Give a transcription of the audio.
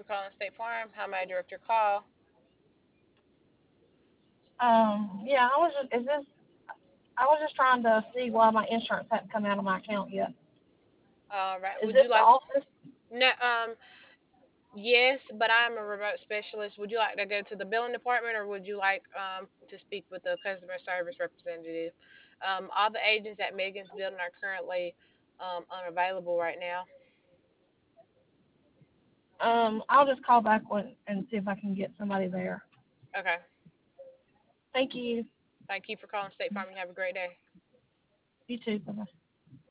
for calling State Farm. How may I direct your call? Yeah, I was just trying to see why my insurance hadn't come out of my account yet. All right. Is Would this you the like office? no yes, but I'm a remote specialist. Would you like to go to the billing department or would you like to speak with the customer service representative? All the agents at Megan's building are currently unavailable right now. I'll just call back and see if I can get somebody there. Okay. Thank you. Thank you for calling State Farm. You have a great day. You too. Bye bye.